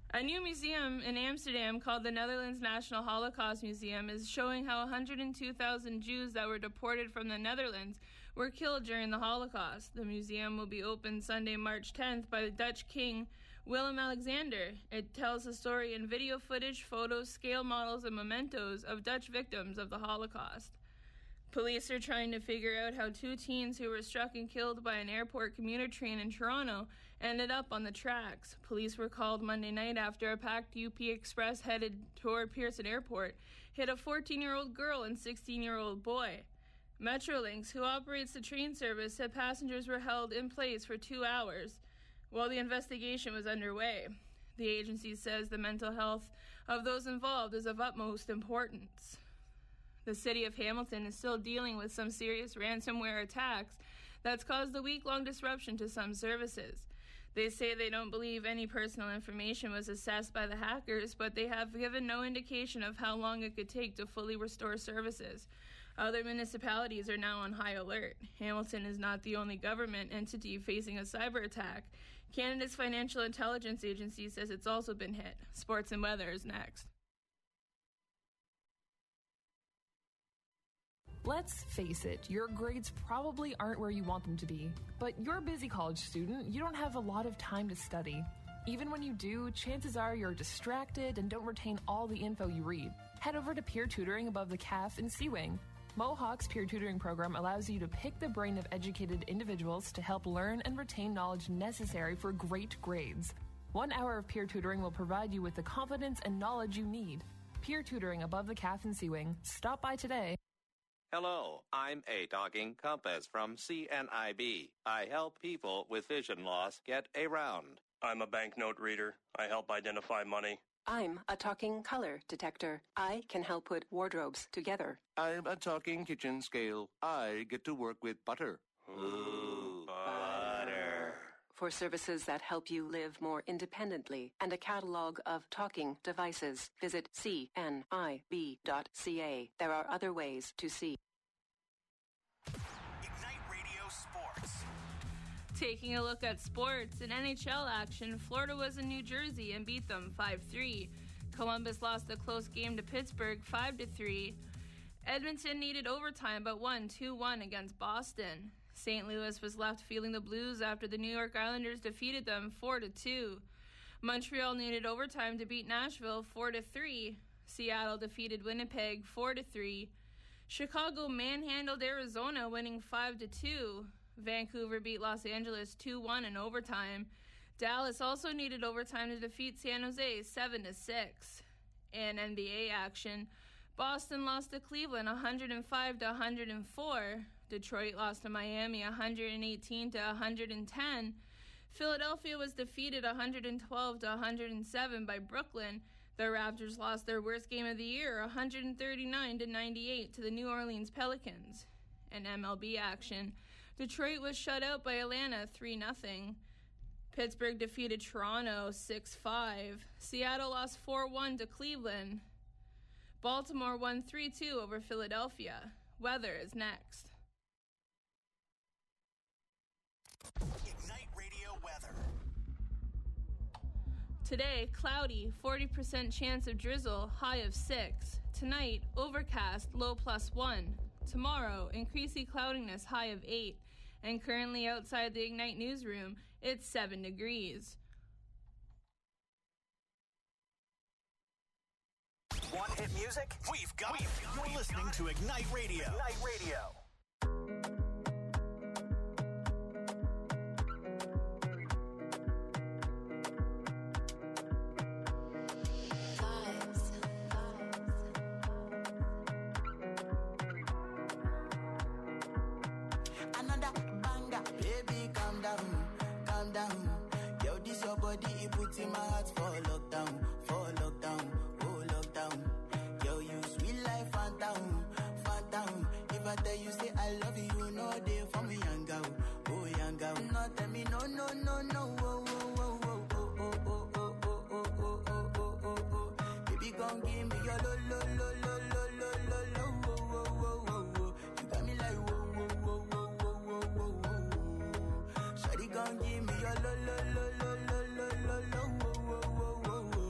A new museum in Amsterdam called the Netherlands National Holocaust Museum is showing how 102,000 Jews that were deported from the Netherlands were killed during the Holocaust. The museum will be opened Sunday, March 10th by the Dutch King Willem-Alexander. It tells the story in video footage, photos, scale models, and mementos of Dutch victims of the Holocaust. Police are trying to figure out how two teens who were struck and killed by an airport commuter train in Toronto ended up on the tracks. Police were called Monday night after a packed UP Express headed toward Pearson Airport hit a 14-year-old girl and 16-year-old boy. Metrolinx, who operates the train service, said passengers were held in place for 2 hours while the investigation was underway. The agency says the mental health of those involved is of utmost importance. The city of Hamilton is still dealing with some serious ransomware attacks that's caused a week-long disruption to some services. They say they don't believe any personal information was accessed by the hackers, but they have given no indication of how long it could take to fully restore services. Other municipalities are now on high alert. Hamilton is not the only government entity facing a cyber attack. Canada's Financial Intelligence Agency says it's also been hit. Sports and weather is next. Let's face it, your grades probably aren't where you want them to be. But you're a busy college student, you don't have a lot of time to study. Even when you do, chances are you're distracted and don't retain all the info you read. Head over to Peer Tutoring above the CAF in Seawing. Mohawk's peer tutoring program allows you to pick the brain of educated individuals to help learn and retain knowledge necessary for great grades. 1 hour of peer tutoring will provide you with the confidence and knowledge you need. Peer Tutoring above the CAF in Seawing. Stop by today. Hello, I'm A Talking Compass from CNIB. I help people with vision loss get around. I'm a banknote reader. I help identify money. I'm a talking color detector. I can help put wardrobes together. I'm a talking kitchen scale. I get to work with butter. Ooh, butter. For services that help you live more independently and a catalog of talking devices, visit cnib.ca. There are other ways to see. Ignite Radio Sports. Taking a look at sports, in NHL action, Florida was in New Jersey and beat them 5-3. Columbus lost a close game to Pittsburgh 5-3. Edmonton needed overtime but won 2-1 against Boston. St. Louis was left feeling the blues after the New York Islanders defeated them 4-2. Montreal needed overtime to beat Nashville 4-3. Seattle defeated Winnipeg 4-3. Chicago manhandled Arizona, winning 5-2. Vancouver beat Los Angeles 2-1 in overtime. Dallas also needed overtime to defeat San Jose 7-6. In NBA action, Boston lost to Cleveland 105-104. Detroit lost to Miami 118-110. Philadelphia was defeated 112-107 by Brooklyn. The Raptors lost their worst game of the year 139-98 to the New Orleans Pelicans. In MLB action, Detroit was shut out by Atlanta 3-0. Pittsburgh defeated Toronto 6-5. Seattle lost 4-1 to Cleveland. Baltimore won 3-2 over Philadelphia. Weather is next. Ignite Radio weather. Today, cloudy, 40% chance of drizzle, high of 6. Tonight, overcast, low +1. Tomorrow, increasing cloudiness, high of 8. And currently outside the Ignite newsroom, it's 7 degrees. Want hit music? We've got it. You're listening to Ignite Radio. Ignite Radio. In my heart for lockdown, oh lockdown. Yo, you sweet life, phantom. If I tell you say I love you, you know they for me, young girl. No, tell me no, oh. Baby, gon' give me your lo. You got me like whoa. Shawty gon' give me your lo.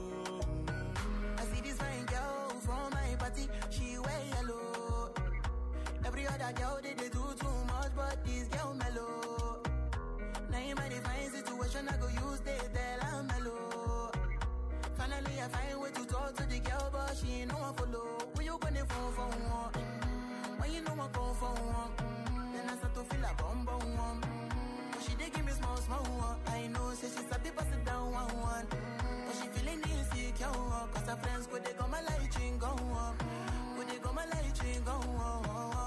other girl, they do too much, but this girl mellow. Now in my divine situation, I go use they tell I'm mellow. Finally, I find way to talk to the girl, but she ain't no one follow. Who you gonna phone for one? When you know I go for one, then I start to feel a bum bum one. But she dey give me small small one. I know, say she's a bit pass it down one. But she feeling insecure, cause her friends go they go my light ring go on. Go they go my light ring go on.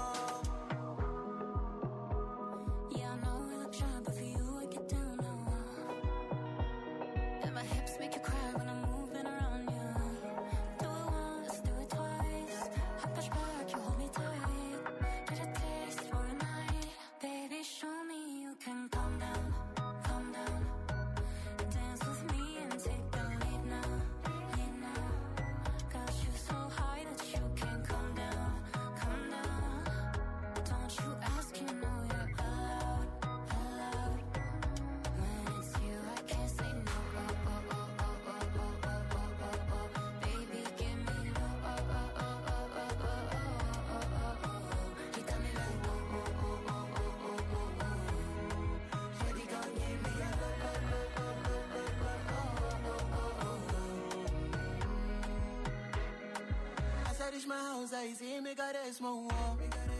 Yeah, I know we look shy, but for you I get down now. And my hips make you cry when I'm moving around you. Do it once, do it twice. I push back, you hold me tight. Get a taste for a night. Baby, show me you can calm down, calm down. Dance with me and take the lead now, lead now. Got you so high that you can't come down, come down. Don't you ask, you know you're allowed, allowed. When it's you, I can't say no. Oh, oh, oh, oh, oh, oh, oh, oh, oh, oh. Baby, give me low. Oh, oh, oh, oh, oh, oh, oh, oh, oh, oh. You got me like oh, oh, oh, oh, oh, oh, oh, oh. Shawty gon' give me a low, low, low, low, low, low, low, oh, oh, oh. As I reach my house, I see me got a small wall.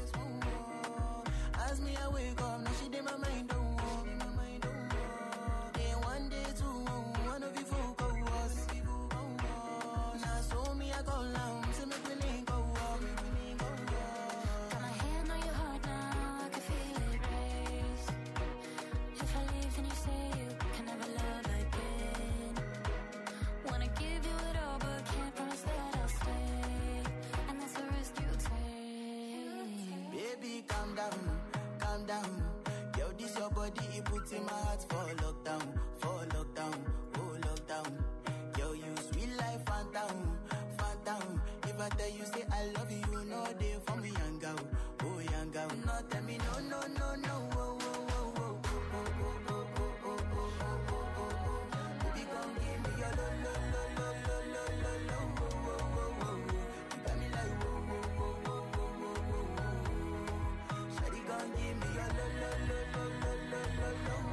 As me, I wake up, now she did my mind don't walk. Then one day, two, one of you folk go us. Now so me, I go down, so make me link go walk. Got my hand on your heart now, I can feel it race. If I leave, then you say you can never love again. Wanna give you it all, but can't promise that I'll stay. And that's the risk you take. Baby, calm down, calm down. Yo, this your body, it puts in my heart for lockdown, oh lockdown. Yo, you sweet life, phantom, phantom. If I tell you, say I love you, you know they for me, young girl, oh young girl. No, tell me no, no, no, no, oh, oh, oh, oh, oh, oh, oh, oh, oh, oh, oh, oh, oh. Baby, come give me your lo, lo, lo, lo, lo, lo, lo, lo, oh, oh, oh, oh. You got me like oh, oh, oh, oh, oh, oh, oh, oh. Shawty gon' give me your lo, lo, lo, lo, lo, lo, lo, lo, oh, oh, oh, oh, oh.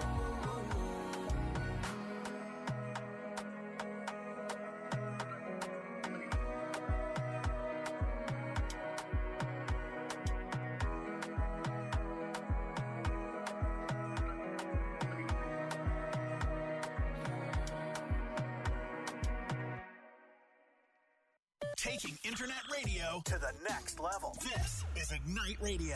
Taking internet radio to the next level. This is Ignite Radio.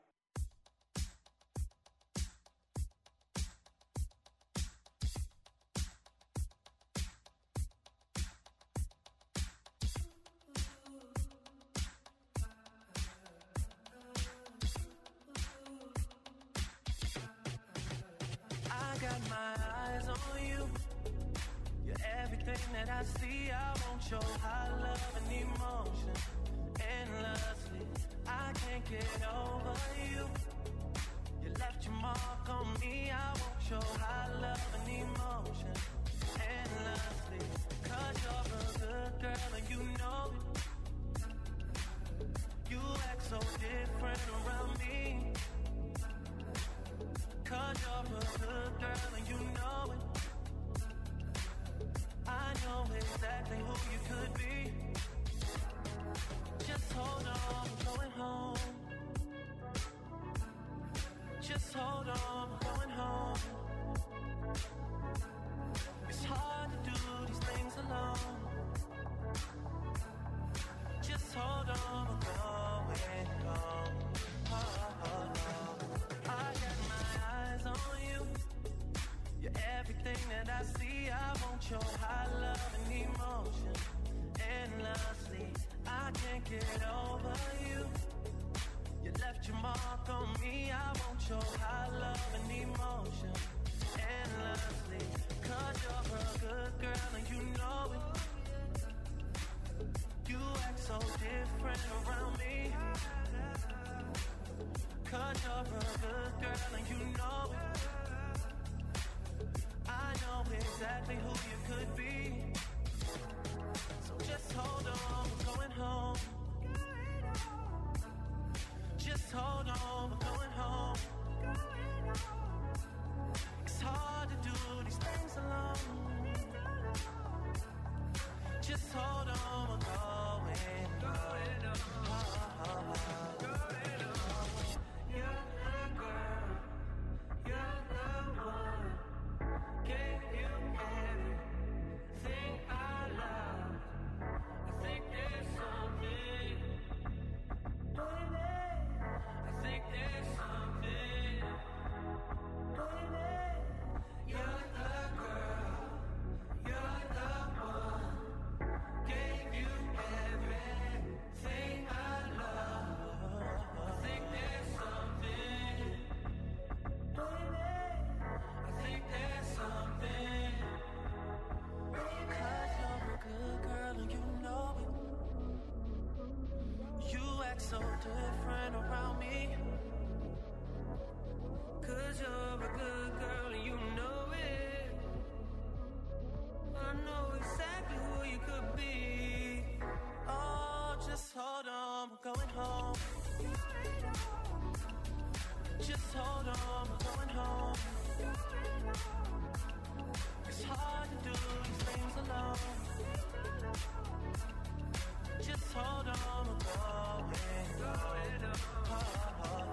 I got my eyes on you. You're everything that I see. I want your high love and emotion endlessly. I can't get over you. You left your mark on me. I want your high love and emotion endlessly. 'Cause you're a good girl and you know it. You act so different around me. 'Cause you're a good girl and you know it. I know exactly who you could be. Just hold on, we're going home. Just hold on, we're going home. It's hard to do these things alone. Just hold on, we're going home. I got my eyes on you. You're everything that I see. I want your high love and emotion endlessly. I can't get over you. You left your mark on me. I want your high love and emotion endlessly. 'Cause you're a good girl and you know it. You act so different around me. 'Cause you're a good girl and you know it. I know exactly who you could be. So just hold on, we're going home. Just hold act so different around me. 'Cause you're a good girl and you know it. I know exactly who you could be. Oh, just hold on, we're going home. Just hold on, we're going home. It's hard to do these things alone. Just hold on, we're going home.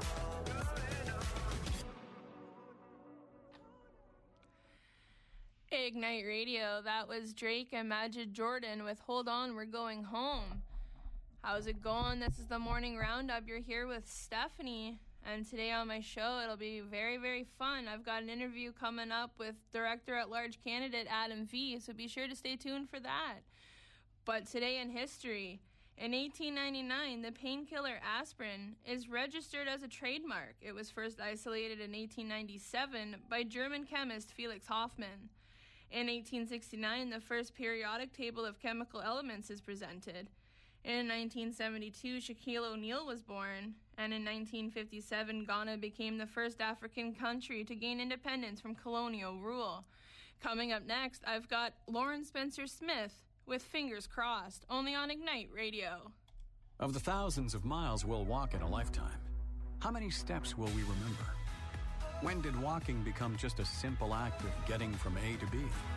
Ignite Radio, that was Drake and Majid Jordan with Hold On, We're Going Home. How's it going? This is the Morning Roundup. You're here with Stephanie, and today on my show it'll be very, very fun. I've got an interview coming up with Director-at-Large candidate Adam V, so be sure to stay tuned for that. But today in history, in 1899, the painkiller aspirin is registered as a trademark. It was first isolated in 1897 by German chemist Felix Hoffmann. In 1869, the first periodic table of chemical elements is presented. In 1972, Shaquille O'Neal was born. And in 1957, Ghana became the first African country to gain independence from colonial rule. Coming up next, I've got Lauren Spencer Smith with Fingers Crossed, only on Ignite Radio. Of the thousands of miles we'll walk in a lifetime, how many steps will we remember? When did walking become just a simple act of getting from A to B?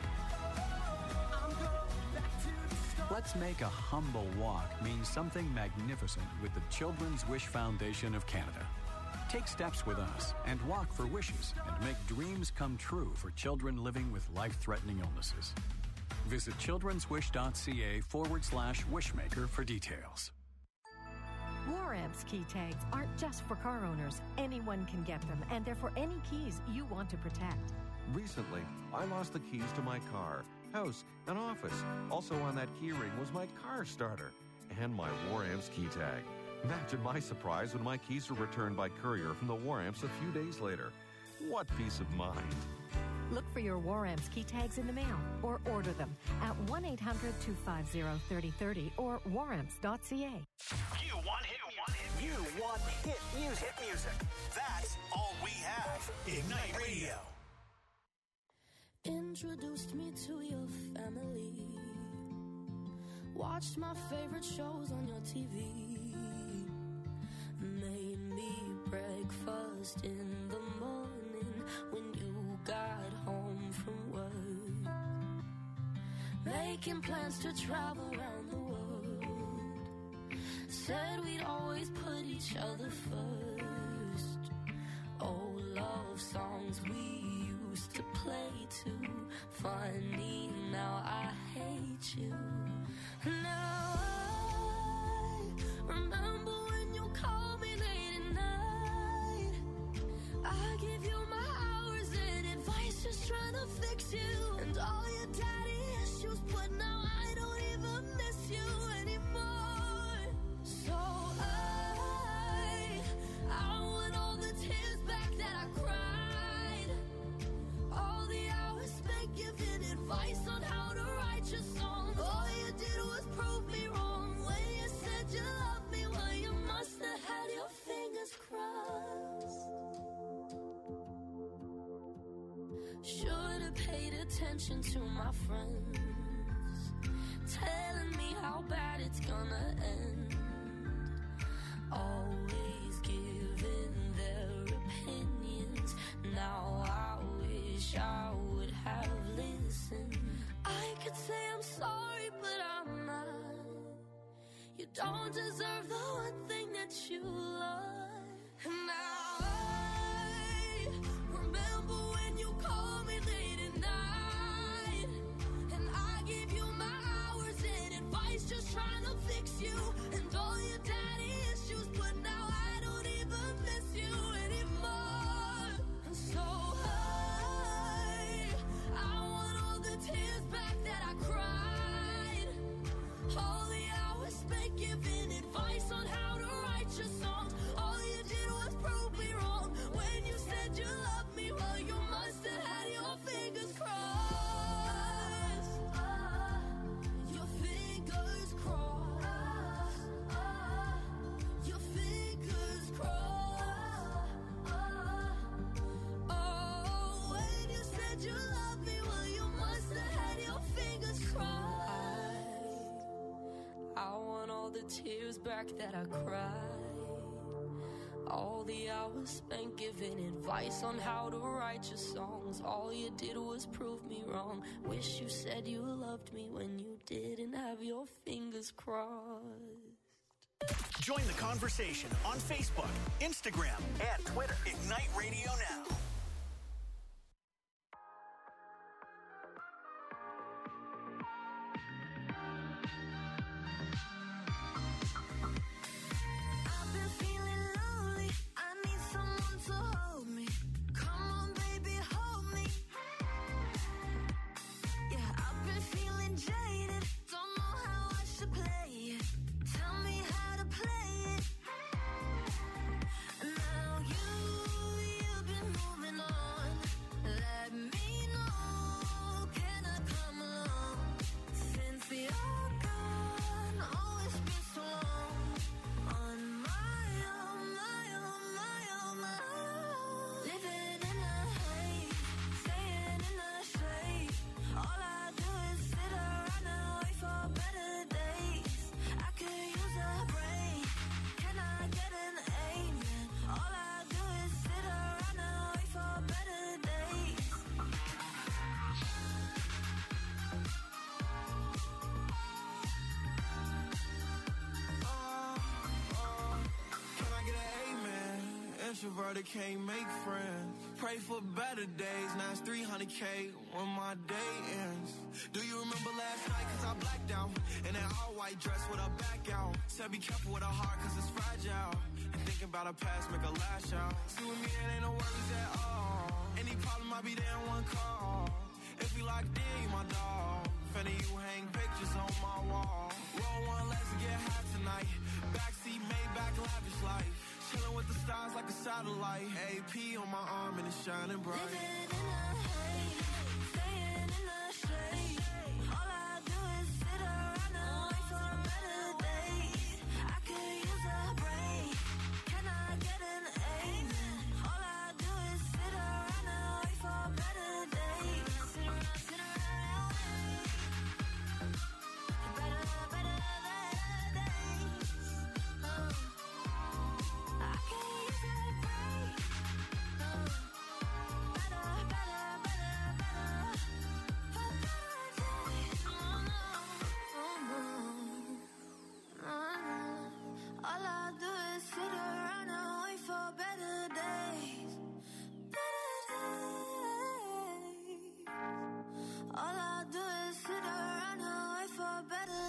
Let's make a humble walk mean something magnificent with the Children's Wish Foundation of Canada. Take steps with us and walk for wishes and make dreams come true for children living with life-threatening illnesses. Visit childrenswish.ca/wishmaker for details. War-Amps key tags aren't just for car owners. Anyone can get them, and they're for any keys you want to protect. Recently, I lost the keys to my car, house, and office. Also on that key ring was my car starter and my War-Amps key tag. Imagine my surprise when my keys were returned by courier from the War-Amps a few days later. What peace of mind. Look for your War-Amps key tags in the mail or order them at 1-800-250-3030 or waramps.ca. You want hit music. That's all we have. Ignite Radio. Introduced me to your family. Watched my favorite shows on your TV. Made me breakfast in the morning when you got home from work. Making plans to travel around the world. Said we'd always put each other first. Old love songs we used to play too. Funny, now I hate you. Now I remember when you called me late at night. I give you my hours and advice, just trying to fix you. And all your daddy issues, but now I don't even miss you anymore. So I want all the tears back that I cried. All the hours spent giving advice on how to write your songs. All you did was prove me wrong when you said you loved me. Well, you must have had your fingers crossed. Should have paid attention to my friends, telling me how bad it's gonna end. Always giving their opinions. Now I wish I would have listened. I could say I'm sorry, but I'm not. You don't deserve the one thing that you love. And now I remember when you called me late at night. And I gave you my hours and advice, just trying to fix you. And all your daddy issues, but now I don't even miss you anymore. And so I want all the tears back that I cried. All the hours spent giving advice on how to write your song. tears back that I cried. All the hours spent giving advice on how to write your songs. All you did was prove me wrong. Wish you said you loved me when you didn't have your fingers crossed. Join the conversation on Facebook, Instagram, and Twitter. Ignite Radio Now. Introverted can't make friends. Pray for better days. Now it's 300K when my day ends. Do you remember last night? Cause I blacked out in that all white dress with a back out. Said be careful with a heart cause it's fragile. And thinking about a past make a lash out. See with me it ain't no worries at all. Any problem I'll be there in one call. If we locked in, you my dog. Finna you hang pictures on my wall. Roll one, let's get high tonight. Backseat Maybach lavish life. Chilling with the stars like a satellite. AP on my arm and it's shining bright. Living in the haze, staying in the shade. All I do is sit around and wait for better days. I could use a break. Can I get an amen? All I do is sit around and wait for better days. Sit around, wait. Better days. I can use a break. All I do is sit around and wait for better days. Better days. All I do is sit around and wait for better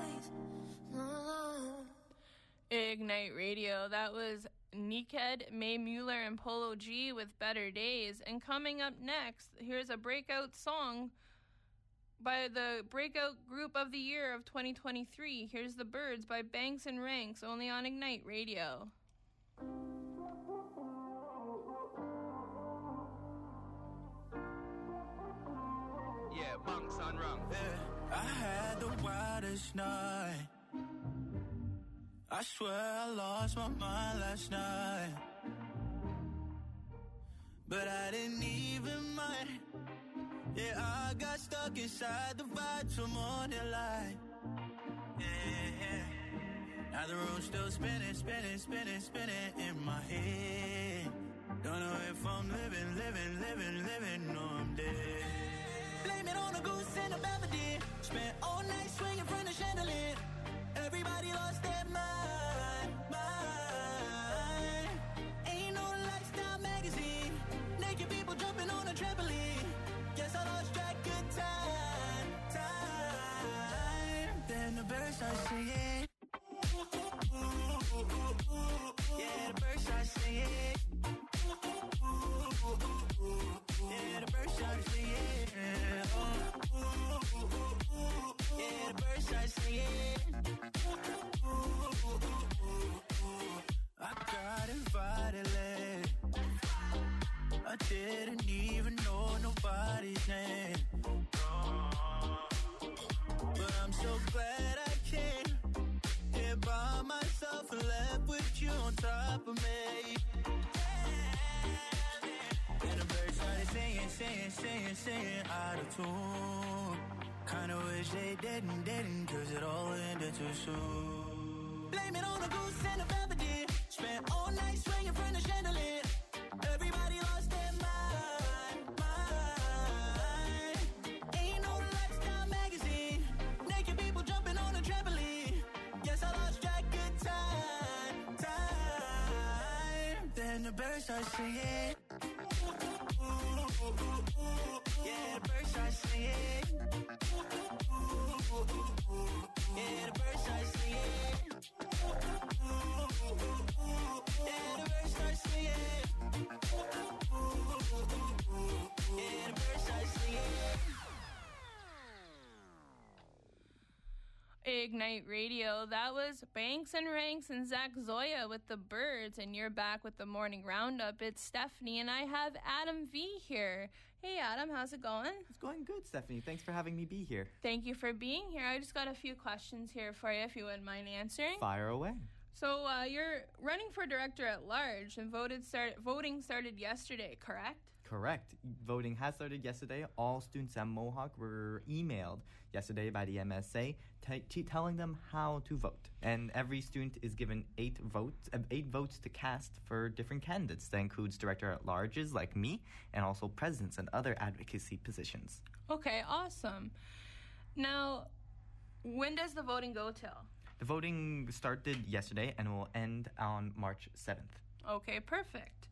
days. Ignite Radio. That was Neked, Mae Mueller, and Polo G with Better Days. And coming up next, here's a breakout song by the breakout group of the year of 2023. Here's The Birds by Banks and Ranks, only on Ignite Radio. Yeah, Banks and Ranks. Yeah, I had the wildest night. I swear I lost my mind last night. But I didn't even mind. Yeah, I got stuck inside the vibe till morning light. Yeah. Now the room's still spinning, spinning, spinning, spinning in my head. Don't know if I'm living, or I'm dead. Blame it on a goose and a Belvedere. Spent all night swinging from the chandelier. Everybody lost their mind. Ain't no lifestyle magazine. Naked people jumping on a trampoline. Guess I lost track of time. Then the birds start singing. Yeah, the birds start singing. Yeah, the birds start singing. Yeah, the birds start singing. I got invited late. I didn't even know nobody's name. But I'm so glad I came here by myself and left with you on top of me. And the birds started singing out of tune. Kinda wish they didn't, cause it all ended too soon. blame it on a goose and a Belvedere. Spent all night swinging from the chandelier. Everybody lost their mind. Ain't no lifestyle magazine. Naked people jumping on a trampoline. Guess I lost track of time. Then the birds start singing. Yeah, the birds start singing. Yeah, the birds start singing. Yeah, the birds start singing. Yeah, the birds start singing. Ignite Radio. That was Banks and Ranks and Zach Zoya with the Birds, and you're back with the morning roundup. It's Stephanie, and I have Adam V here. Hey, Adam, how's it going? It's going good, Stephanie. Thanks for having me be here. Thank you for being here. I just got a few questions here for you, if you wouldn't mind answering. Fire away. So you're running for director at large, and voting started yesterday, correct? Correct. Voting has started yesterday. All students at Mohawk were emailed yesterday by the MSA telling them how to vote. And every student is given 8 votes to cast for different candidates. That includes director at larges like me, and also presidents and other advocacy positions. Okay, awesome. Now, when does the voting go till? The voting started yesterday and will end on March 7th. Okay, perfect.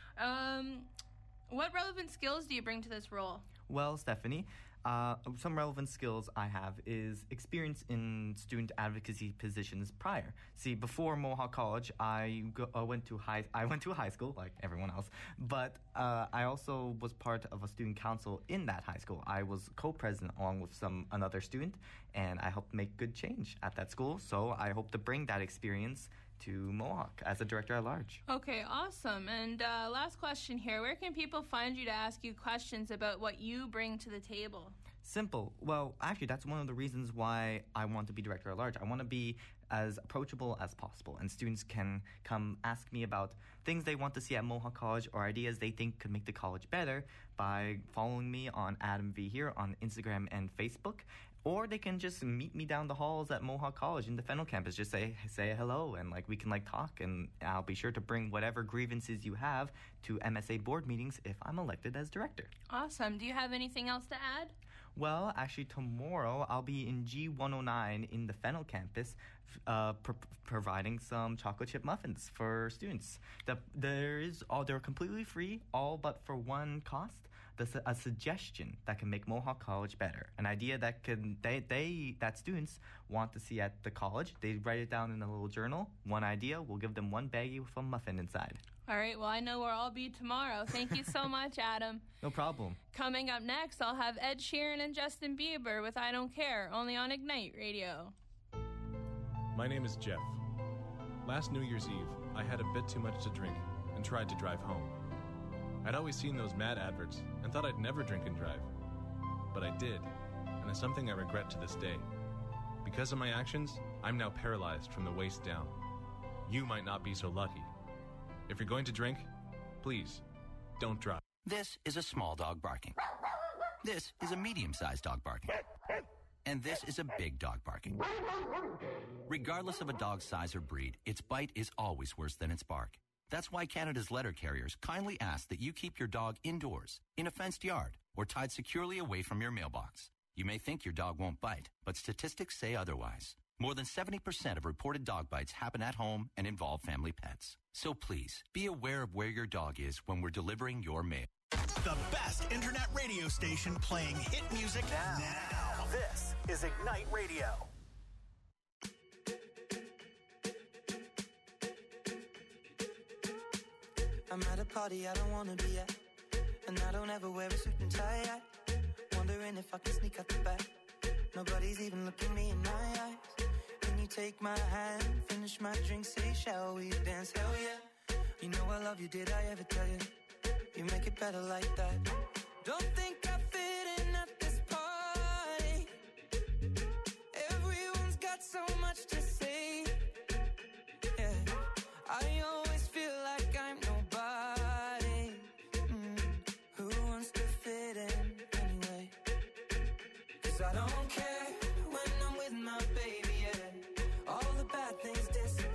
What relevant skills do you bring to this role? Well, Stephanie, some relevant skills I have is experience in student advocacy positions prior. See, before Mohawk College, I went to high school like everyone else, but I also was part of a student council in that high school. I was co-president along with another student, and I helped make good change at that school. So I hope to bring that experience to Mohawk as a director at large. Okay, awesome. And last question here. Where can people find you to ask you questions about what you bring to the table? Simple. Well, actually, that's one of the reasons why I want to be director at large. I want to be as approachable as possible, and students can come ask me about things they want to see at Mohawk College or ideas they think could make the college better by following me on Adam V here on Instagram and Facebook. Or they can just meet me down the halls at Mohawk College in the Fennel campus. Just say hello, and we can talk, and I'll be sure to bring whatever grievances you have to MSA board meetings if I'm elected as director. Awesome. Do you have anything else to add? Well, actually, tomorrow I'll be in G109 in the Fennel campus providing some chocolate chip muffins for students. They're completely free, all but for one cost. A suggestion that can make Mohawk College better. An idea that that students want to see at the college. They write it down in a little journal. One idea, we'll give them one baggie with a muffin inside. All right, well, I know where I'll be tomorrow. Thank you so much, Adam. No problem. Coming up next, I'll have Ed Sheeran and Justin Bieber with I Don't Care, only on Ignite Radio. My name is Jeff. Last New Year's Eve, I had a bit too much to drink and tried to drive home. I'd always seen those mad adverts and thought I'd never drink and drive. But I did, and it's something I regret to this day. Because of my actions, I'm now paralyzed from the waist down. You might not be so lucky. If you're going to drink, please, don't drive. This is a small dog barking. This is a medium-sized dog barking. And this is a big dog barking. Regardless of a dog's size or breed, its bite is always worse than its bark. That's why Canada's letter carriers kindly ask that you keep your dog indoors, in a fenced yard, or tied securely away from your mailbox. You may think your dog won't bite, but statistics say otherwise. More than 70% of reported dog bites happen at home and involve family pets. So please, be aware of where your dog is when we're delivering your mail. The best internet radio station playing hit music now. This is Ignite Radio. I'm at a party I don't wanna be at, and I don't ever wear a suit and tie. Wondering if I can sneak out the back. Nobody's even looking me in my eyes. Can you take my hand, finish my drink, say shall we dance? Hell yeah. You know I love you, did I ever tell you? You make it better like that. Don't think I fit in at this party. Everyone's got so much to say. Yeah, I always feel like I'm nobody. Who wants to fit in anyway? 'Cause I don't care when I'm with my baby, yeah. All the bad things disappear.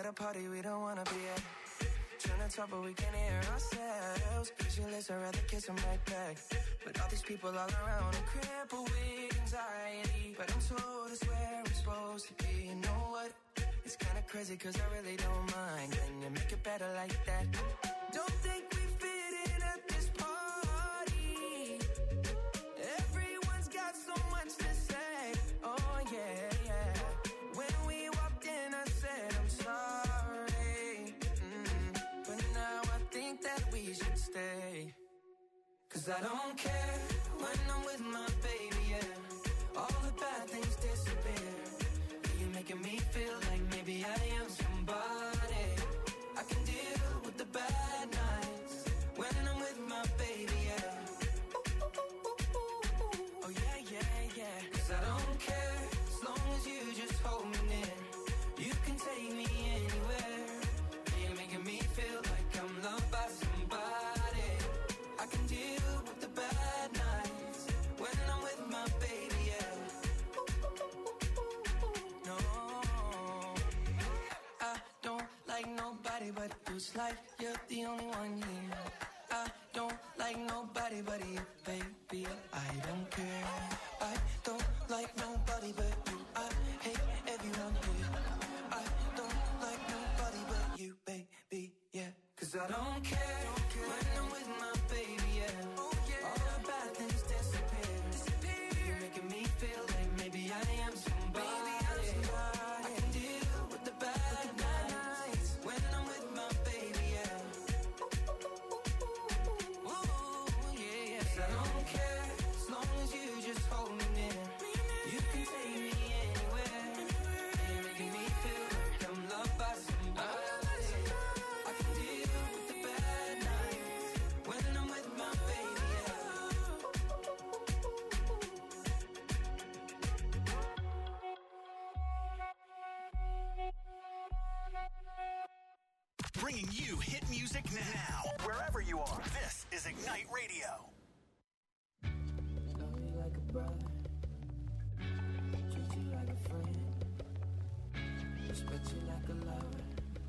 at a party we don't wanna be at. Trying to talk but we can't hear ourselves. Pictureless, I'd rather kiss them right back. But all these people all around, I'm crippled with anxiety. But I'm told it's where I'm supposed to be. You know what? It's kinda crazy cause I really don't mind. Can you make it better like that? Don't think we fit in at this party. Everyone's got so much to say. Oh yeah, yeah. When we walked in I said I'm sorry. But now I think that we should stay. Cause I don't care when I'm with my baby, yeah. All the bad things disappear. You're making me feel like maybe I am somebody. I can deal with the bad nights when I'm with my baby, yeah. Oh yeah, yeah, yeah. Cause I don't care as long as you just hold me near. You can take me anywhere. You're making me feel like I'm loved by somebody. I can deal with the bad nights when I'm with my baby, yeah. No, I don't like nobody but you. It's like you're the only one here. I don't like nobody but you, baby. I don't care. I don't like nobody but you. I hate everyone here. I don't like nobody but you, baby, yeah. Cause I don't care when I'm with my baby, yeah. All the bad things disappear. You're making me feel like maybe I am somebody. I can deal with the bad nights when I'm with my baby, yeah. Ooh, yeah, yeah. 'Cause I don't care as long as you just hold me near. You can take me anywhere. You're making me feel like I'm loved by somebody. I can deal with the bad nights when I'm with my baby, yeah. Bringing you hit music now. Wherever you are, this is Ignite Radio. Love you like a brother, treat you like a friend, respect you like a lover.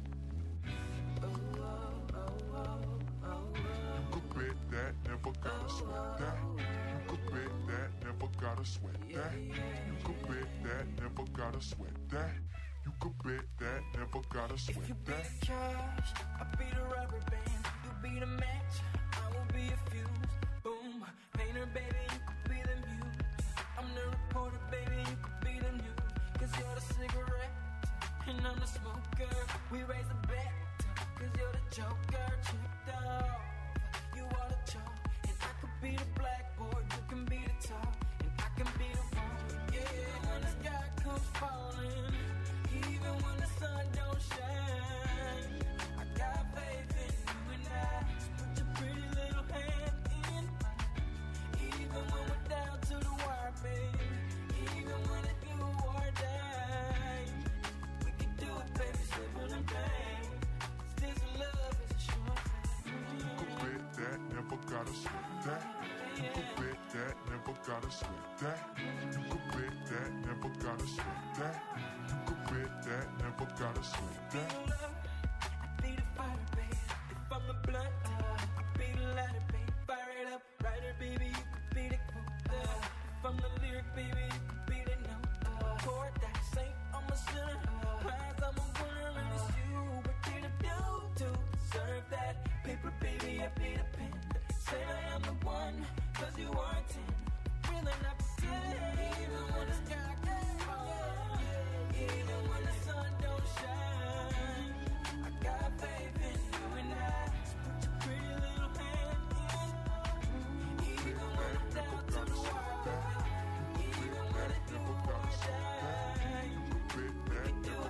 Oh, oh, oh, oh, oh. You could bet that, never gotta sweat that. You could bet that, never gotta sweat that. You could bet that, never gotta sweat that. You could bet that, never gotta If sweat you be that. the cash, I'll be the rubber band. You be the match, I will be a fuse. Boom, painter, baby, you could be the muse. I'm the reporter, baby, you could be the news. 'Cause you're the cigarette, and I'm the smoker. We raise a bet, 'cause you're the joker. Tricked off, you are the chalk. And I could be the blackboard, you can be the top. And I can be the wall, yeah. When the sky comes falling, even when the sun don't shine, I got faith in you and I. So put your pretty little hand in mine. Even when we're down to the wire, baby. Even when it's do or die, we can do it, baby, simple and plain. 'Cause this love is a short thing. You could bet that, never gotta sweat that. You could bet that, never gotta sweat that. You could bet that, never gotta sweat that. You could bet that, never gotta sweat that. I be the fighter, baby. If I'm the blunt, I be the lighter, baby. Fire it up, writer, baby. You could be the quote. If I'm the lyric, baby, you could be the note. Chord that saint, I'm a sinner. Prize, I'm a winner, and it's you. What did I do to deserve that? Paper, baby, I be the pen. Say I am the one, 'cause you are a 10. Really not pretend, even when the sky gets falling. Even when the sun don't shine, I got faith in you and I. So put your pretty little hand in. Even when it's down to the wire, even when it do or die, we can do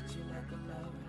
treat you like a lover.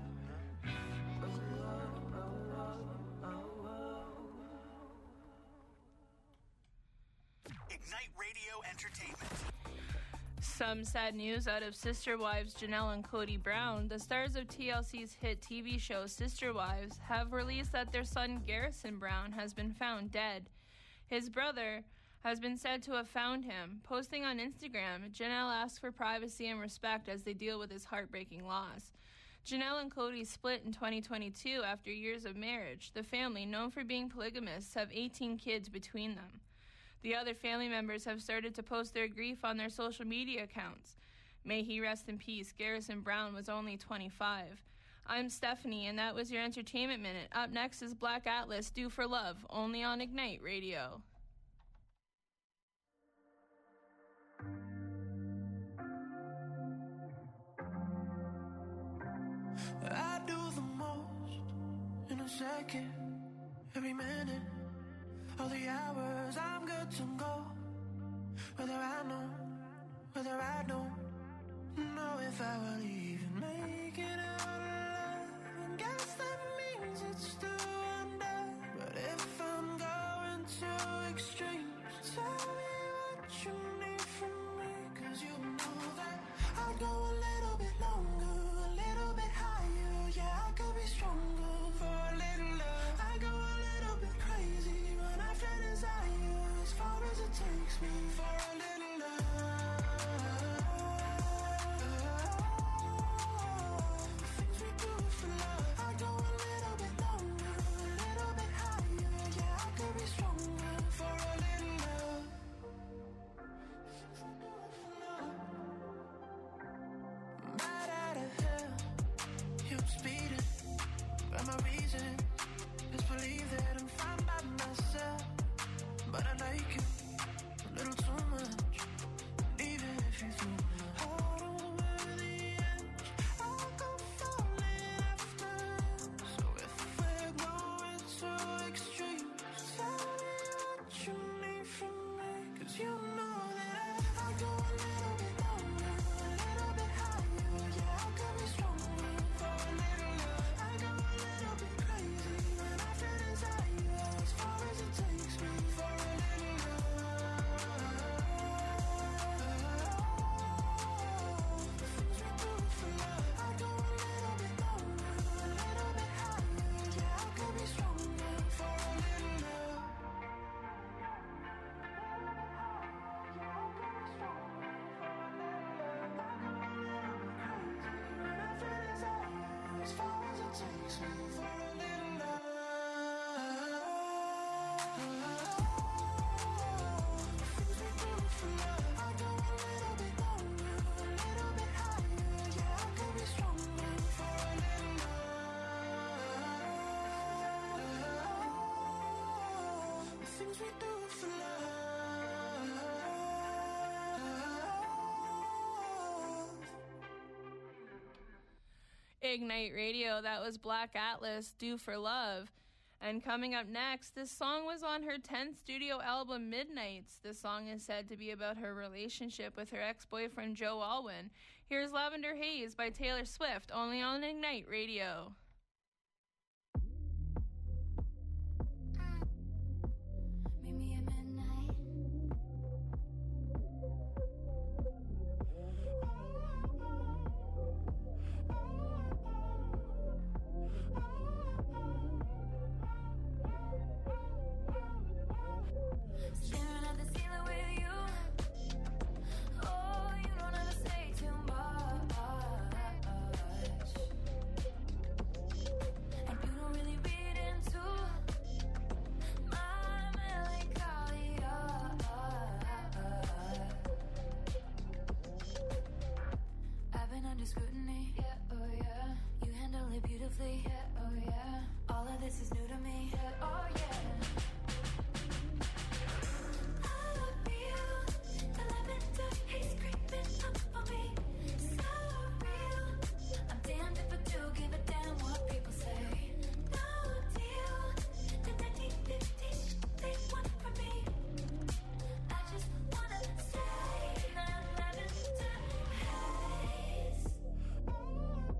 Ignite Radio Entertainment. Some sad news out of Sister Wives Janelle and Cody Brown. The stars of TLC's hit TV show Sister Wives have released that their son Garrison Brown has been found dead. His brother has been said to have found him. Posting on Instagram, Janelle asks for privacy and respect as they deal with his heartbreaking loss. Janelle and Cody split in 2022 after years of marriage. The family, known for being polygamists, have 18 kids between them. The other family members have started to post their grief on their social media accounts. May he rest in peace. Garrison Brown was only 25. I'm Stephanie, and that was your Entertainment Minute. Up next is Black Atlas, Do for Love, only on Ignite Radio. I do the most in a second, every minute, all the hours I'm good to go. Whether I know, whether I don't know if I will even make it out alive. And guess that means it's still undone. But if I'm going to extremes, tell me what you need from me. Cause you know that I'd go a little bit longer, a little bit higher. Yeah, I could be stronger for a little love. I go a little bit crazy when I feel desire, as far as it takes me for a little love. The things we do for love. I go a little bit longer, a little bit higher. Yeah, I could be stronger for a little love. Right out of hell, you speeding by my reason. Just believe that I'm fine by myself, but I like you a little too much. Even if you threw my heart over the edge, I'll go falling after. So if we're going to extremes, tell me what you need from me. Cause you know that I go a little bit longer, a little bit higher. Yeah, I could be stronger for a little love. I go a little bit crazy when I feel desire, as far as it takes me for a little love. The things we do for love. I go a little bit longer, a little bit higher. Yeah, I could be stronger for a little love. As far as it takes me for a little love. The things we do for love. I go a little bit longer, a little bit higher. Yeah, I could be stronger for a little love. The things we do for love. Ignite Radio, that was Black Atlas, Do for Love. And coming up next, this song was on her 10th studio album, Midnights. This song is said to be about her relationship with her ex-boyfriend, Joe Alwyn. Here's Lavender Haze by Taylor Swift, only on Ignite Radio. Meet me at midnight. Staring at the ceiling with you. Oh, you don't ever say too much. And you don't really read into my melancholia. I've been under scrutiny. Yeah, oh yeah. You handle it beautifully. Yeah, oh yeah. All of this is new to me. Yeah, oh yeah. I feel the lavender haze creeping up on me. So real. I'm damned if I do give a damn what people say. No deal. The 1950s they want from me. I just wanna stay in that lavender haze.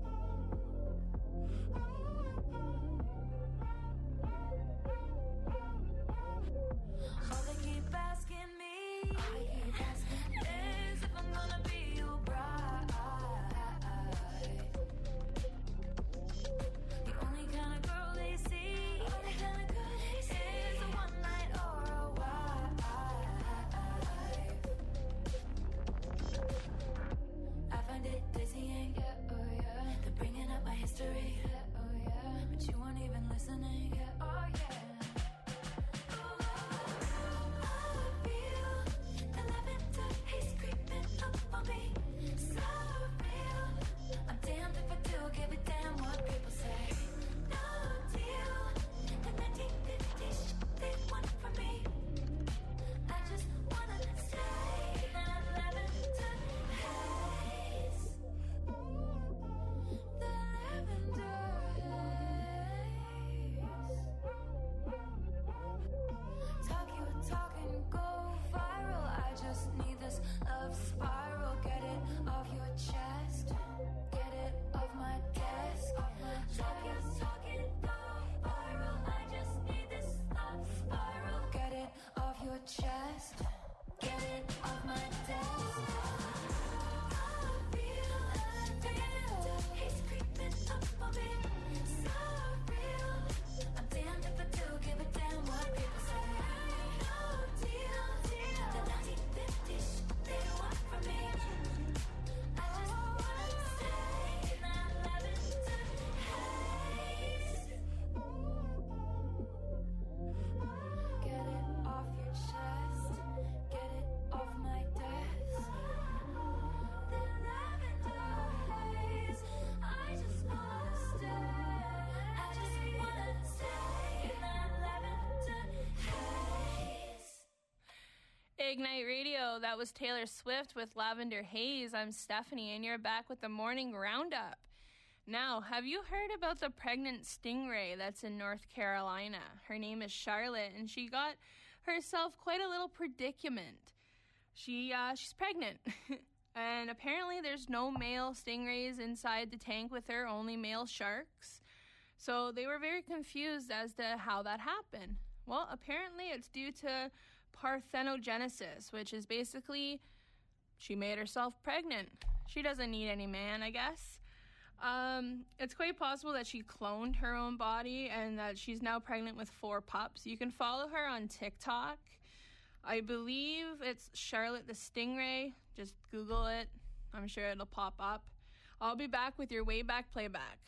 Hey, Ignite Radio. That was Taylor Swift with Lavender Haze. I'm Stephanie, and you're back with the Morning Roundup. Now, have you heard about the pregnant stingray that's in North Carolina? Her name is Charlotte, and she got herself quite a little predicament. She's pregnant, and apparently there's no male stingrays inside the tank with her, only male sharks. So they were very confused as to how that happened. Well, apparently it's due to parthenogenesis, which is basically she made herself pregnant. She doesn't need any man, I guess. It's quite possible that she cloned her own body and that she's now pregnant with 4 pups. You can follow her on TikTok. I believe it's Charlotte the Stingray. Just Google it. I'm sure it'll pop up. I'll be back with your way back playback.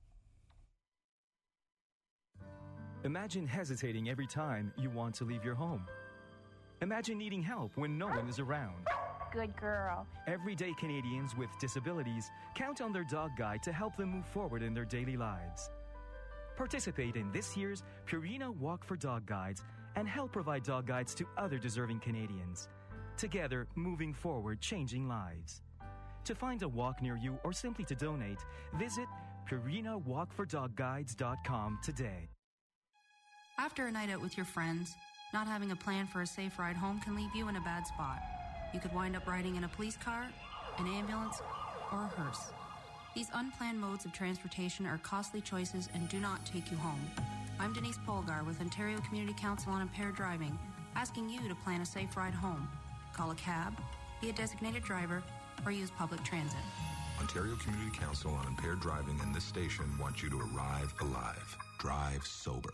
Imagine hesitating every time you want to leave your home. Imagine needing help when no one is around. Good girl. Everyday Canadians with disabilities count on their dog guide to help them move forward in their daily lives. Participate in this year's Purina Walk for Dog Guides and help provide dog guides to other deserving Canadians. Together, moving forward, changing lives. To find a walk near you or simply to donate, visit PurinaWalkForDogGuides.com today. After a night out with your friends, not having a plan for a safe ride home can leave you in a bad spot. You could wind up riding in a police car, an ambulance, or a hearse. These unplanned modes of transportation are costly choices and do not take you home. I'm Denise Polgar with Ontario Community Council on Impaired Driving, asking you to plan a safe ride home. Call a cab, be a designated driver, or use public transit. Ontario Community Council on Impaired Driving and this station want you to arrive alive. Drive sober.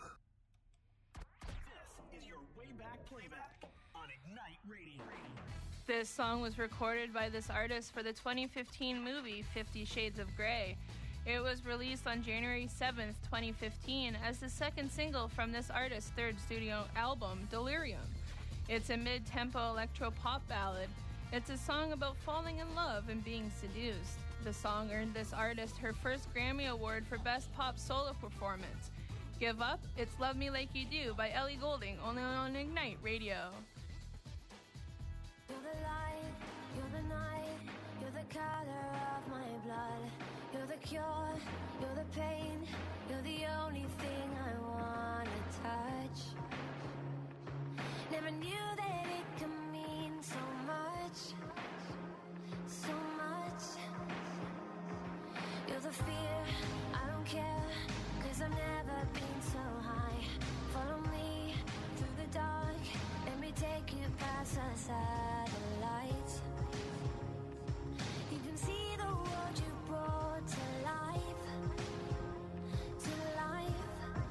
This song was recorded by this artist for the 2015 movie 50 Shades of Grey. It was released on January 7th, 2015 as the second single from this artist's third studio album, Delirium. It's a mid-tempo electro-pop ballad. It's a song about falling in love and being seduced. The song earned this artist her first Grammy Award for Best Pop Solo Performance. Give Up, It's Love Me Like You Do by Ellie Goulding, only on Ignite Radio. You're the light, you're the night, you're the color of my blood. You're the cure, you're the pain, you're the only thing I wanna touch. Never knew that it could mean so much, so much. You're the fear, I don't care, 'cause I've never been so high. Follow me through the dark, let me take you past the satellites. You can see the world you brought to life, to life.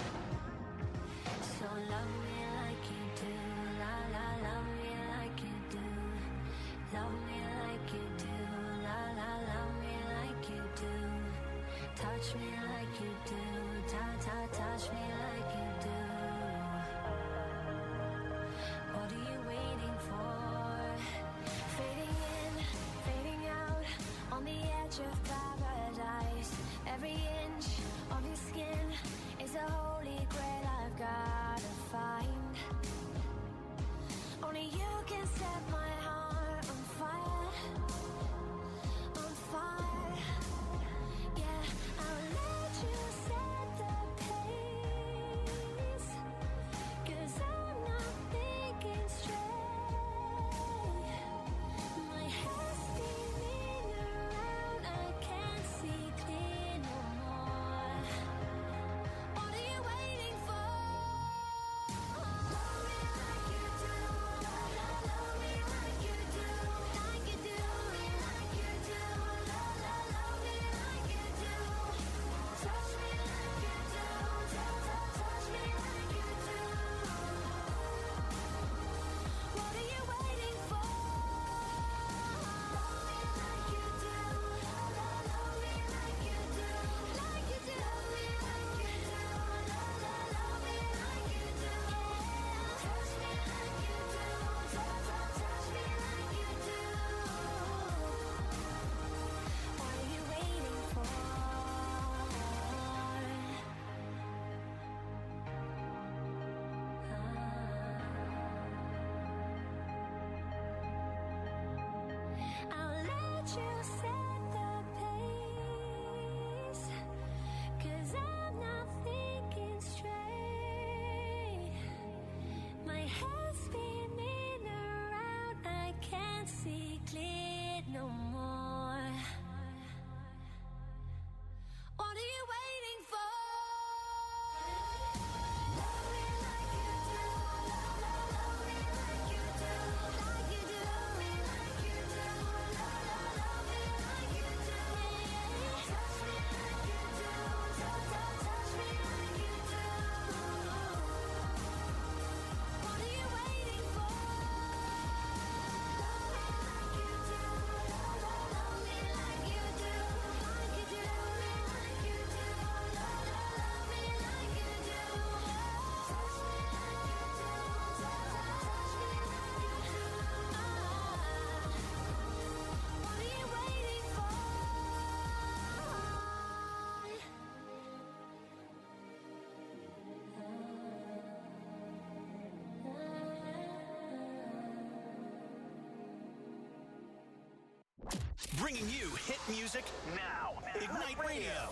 So love me like you do, la la, love me like you do. Love me like you do, la la, love me like you do. Touch me like you do, touch me like you do. What are you waiting for? Fading in, fading out, on the edge of paradise. Every inch of your skin is a holy grail I've gotta find. Only you can set my heart on fire, on fire. Yeah, I'll let you set the pace. bringing you hit music now. Ignite Radio.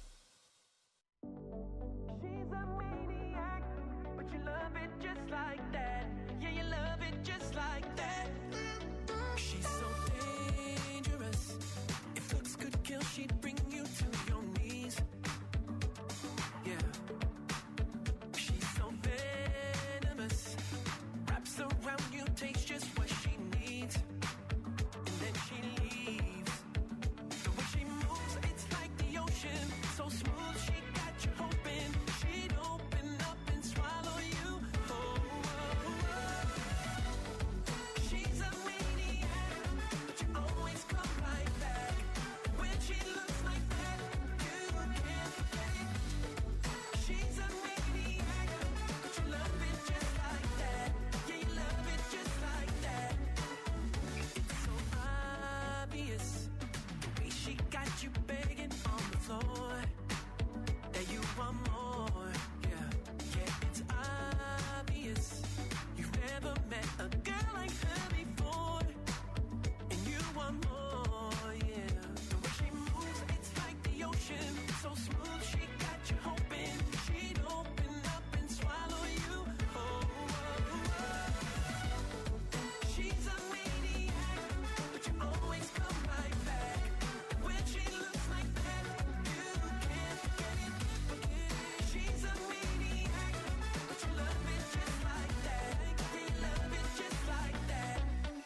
She's a maniac, but you love it just like that. Yeah, you love it just like that. She's so dangerous. If looks could kill, she'd bring you to your knees. Yeah. She's so venomous. Wraps around you, takes just what she needs. And then she leaves. The way she moves, it's like the ocean. So smooth, she got you hoping she'd open up and swallow you. Oh, oh, oh. She's a maniac, but you always come right back. When she looks like that, you can't forget it. She's a maniac, but you love it just like that. Yeah, you love it just like that. It's so obvious, the way she got you begging on the floor, that you want more. Yeah, yeah, it's obvious. You've never met a girl like her before, and you want more. Yeah, the way she moves, it's like the ocean. So smooth, she got you hoping she'd open up and swallow you. Oh, oh, oh. She's a maniac, but you always come right back. When she looks like that, you can't forget it. She's a maniac, but you love it just like that. Yeah, you love it just like that.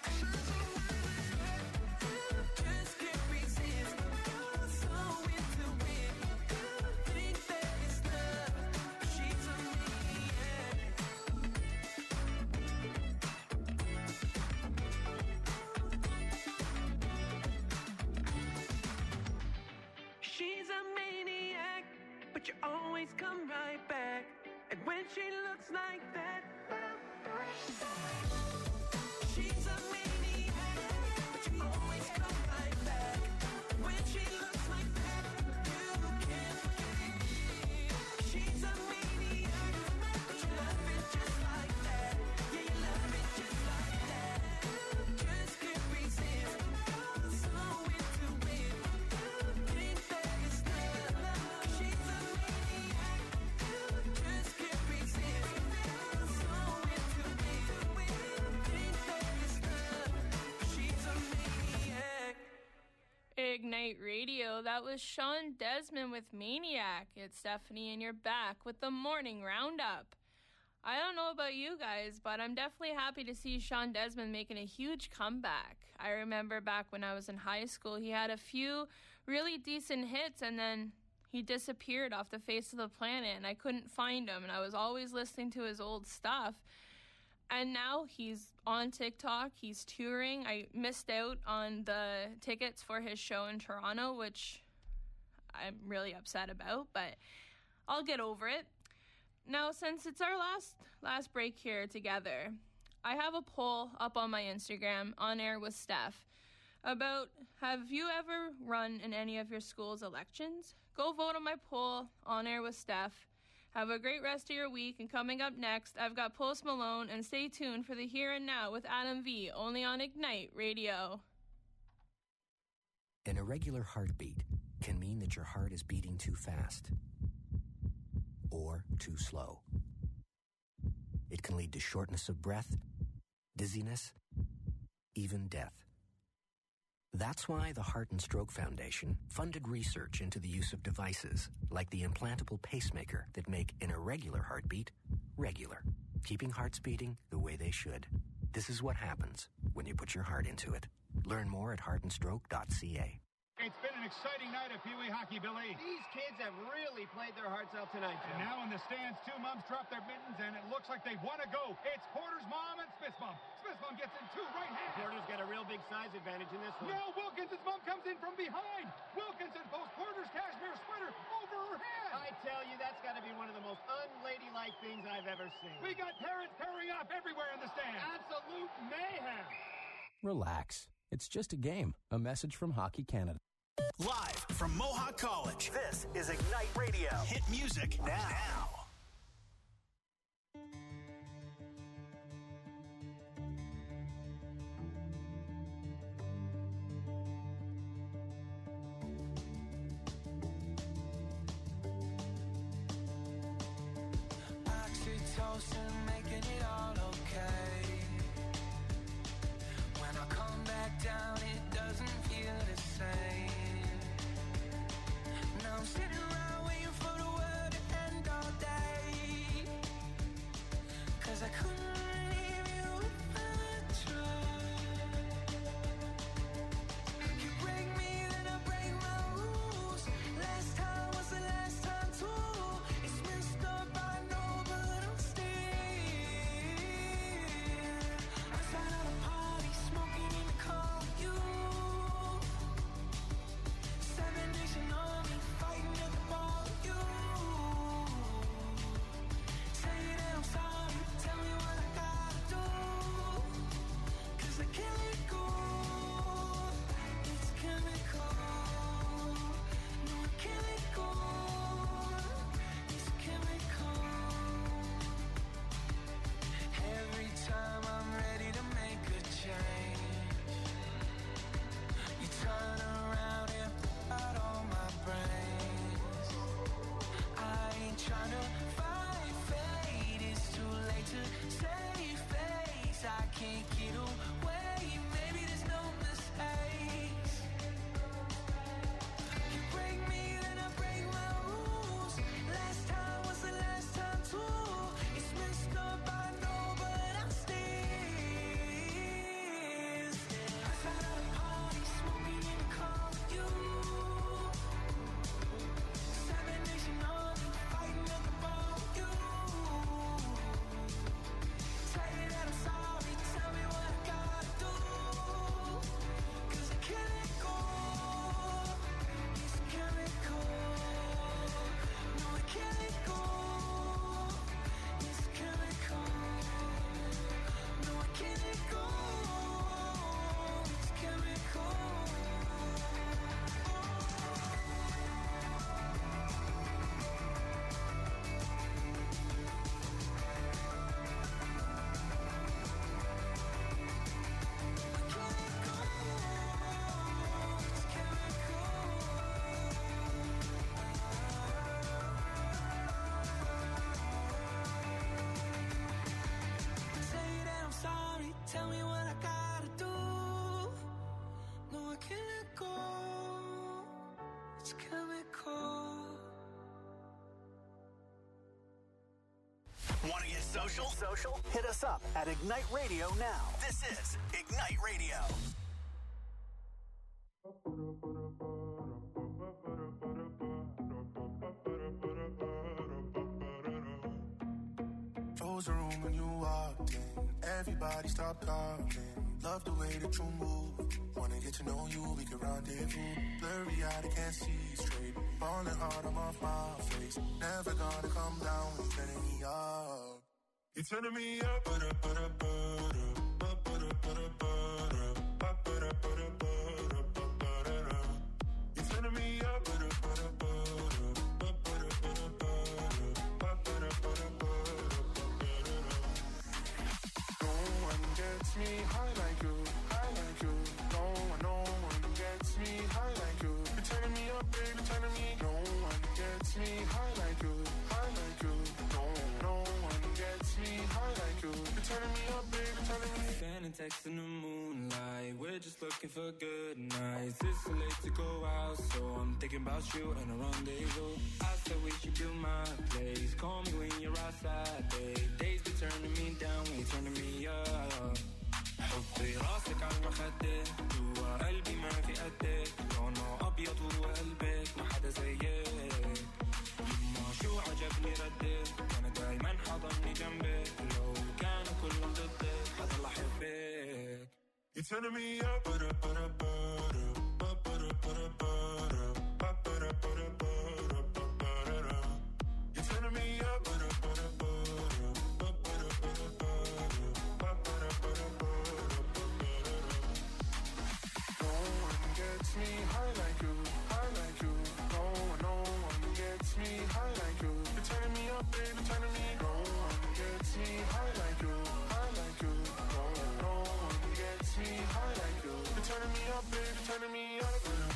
Just can't resist. You're so into it. Think that it's love. She's a maniac. She's a maniac, but you always come right back. And when she looks like that, she's a maniac, but you always come right back. When she looks like that, you can't forget it. She's a maniac, but you love it just like that. Yeah, you love it just like that. Just can't resist. You're so into it. Think that it's love. She's a maniac. Just can't resist. You're so into it. Think that it's love. She's a maniac. Ignite Radio. That was Sean Desmond with Maniac. It's Stephanie and you're back with the morning roundup. I don't know about you guys, but I'm definitely happy to see Sean Desmond making a huge comeback. I remember back when I was in high school, he had a few really decent hits and then he disappeared off the face of the planet and I couldn't find him and I was always listening to his old stuff. And now he's on TikTok, he's touring. I missed out on the tickets for his show in Toronto, which I'm really upset about, but I'll get over it. Now, since it's our last break here together, I have a poll up on my Instagram, On Air with Steph, about have you ever run in any of your school's elections? Go vote on my poll, On Air with Steph. Have a great rest of your week, and coming up next, I've got Post Malone, and stay tuned for the Here and Now with Adam V, only on Ignite Radio. An irregular heartbeat can mean that your heart is beating too fast or too slow. It can lead to shortness of breath, dizziness, even death. That's why the Heart and Stroke Foundation funded research into the use of devices like the implantable pacemaker that make an irregular heartbeat regular, keeping hearts beating the way they should. This is what happens when you put your heart into it. Learn more at heartandstroke.ca. It's been an exciting night of Pee Wee hockey, Billy. These kids have really played their hearts out tonight, Jim. And now in the stands, two moms drop their mittens, and it looks like they want to go. It's Porter's mom and Smith's mom. Smith's mom gets in two right hands. Porter's got a real big size advantage in this one. Now Wilkinson's mom comes in from behind. Wilkinson posts Porter's cashmere sweater over her head. I tell you, that's got to be one of the most unladylike things I've ever seen. We got parents pairing up everywhere in the stands. Absolute mayhem. Relax. It's just a game. A message from Hockey Canada. Live from Mohawk College, this is Ignite Radio. Hit music now. social? Hit us up at Ignite Radio now. This is Ignite Radio. Close the room when you walked in. Everybody stop talking. Love the way that you move. Wanna get to know you, we can rendezvous. Blurry eyed, I can't see straight. Falling hard, I'm off my face. Never gonna come down when you're turning me up. You're turning me up, You're turning me up, No one gets me high like you, high like you. No one gets me high like you. You're turning me up, baby, turning me. No one gets me high like you, high like you. No one gets me high like you. You're turning me up, baby, turning me. Sending texts in the moonlight. We're just looking for good nights. It's too late to go out, so I'm thinking about you and a rendezvous. I said we should do my place. Call me when you're outside, babe. Days be turning me down when you're turning me up. حطي راسك على المخدة جوا قلبي ما في قدك لونه أبيض وقلبك ما حدا زيك يما شو عجبني ردك أنا دايما حضني جنبك لو كانوا كلهم ضدك حضل أحبك You're turning me up, You're turning me up, No one gets me high like you, high like you. No one gets me high like you. You're turning me up, baby, turning me. No one gets me high like you, high like you. No one gets me high like you. You're turning me up, baby, turning me up.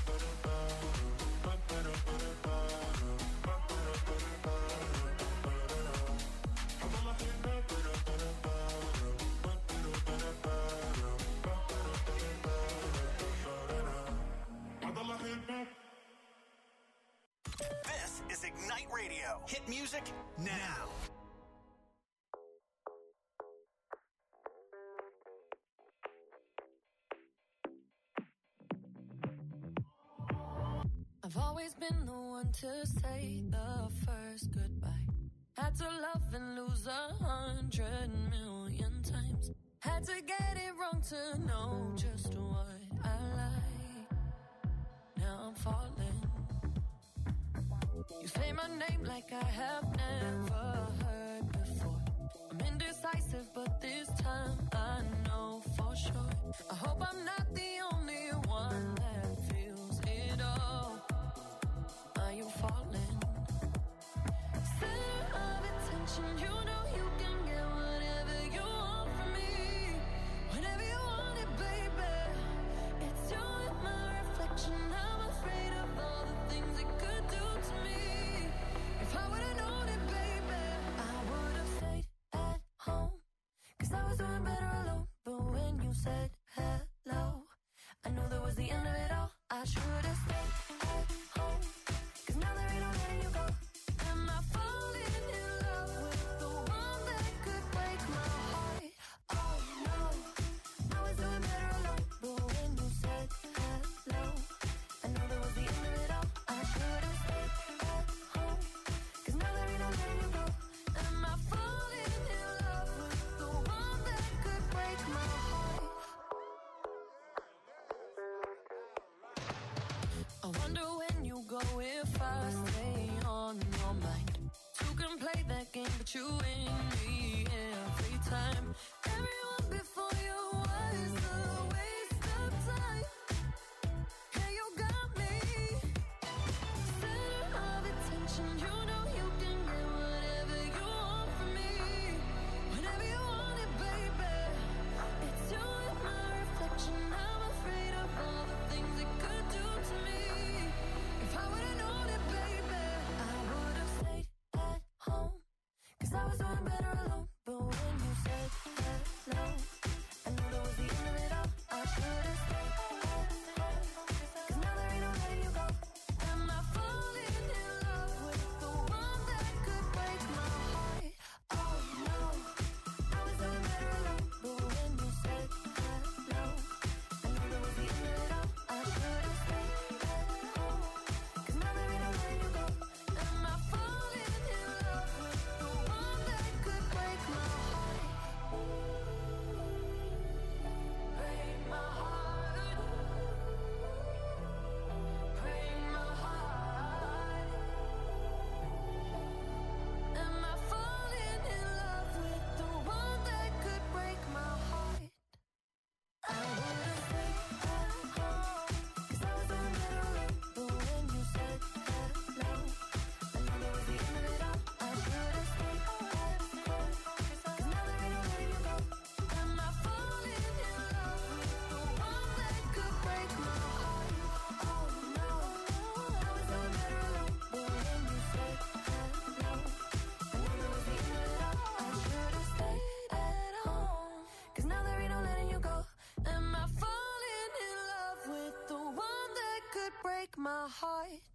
This is Ignite Radio. Hit music now. I've always been the one to say the first goodbye. Had to love and lose 100 million times. Had to get it wrong to know just what I like. Now I'm falling. You say my name like I have never heard before. I'm indecisive, but this time I know for sure. I hope I'm not the only one that feels it all. Are you falling? Center of attention, you know you can get whatever you want from me. Whenever you want it, baby. It's you and my reflection. I'm afraid of all the things it could do to me. If I would've known it, baby, I would've stayed at home. 'Cause I was doing better alone. But when you said hello, I knew that was the end of it all. I should've stayed at home. 'Cause now there ain't no letting you go. Am I falling in love with the one that could break my heart? Oh no, I was doing better alone. But when you said hello, I knew that was the end of it all. I should've stayed at home. 'Cause now there ain't no letting you go. Am I falling in love with the one that could break my heart? I wonder when you go if I stay on your mind. Two can play that game, but you win me every time. Everyone before you was a waste of time. Hey, you got me. Center of attention, you know you can get whatever you want from me. Whenever you want it, baby. It's you and my reflection. I'm afraid of all the things it could do to me. If I would've known it, baby, I would've stayed at home. 'Cause I was doing better alone. But when you said hello, I knew that was the end of it all. I should've stayed at home. 'Cause now there ain't no letting you go. Am I falling in love with the one that could break my heart? Oh no, heart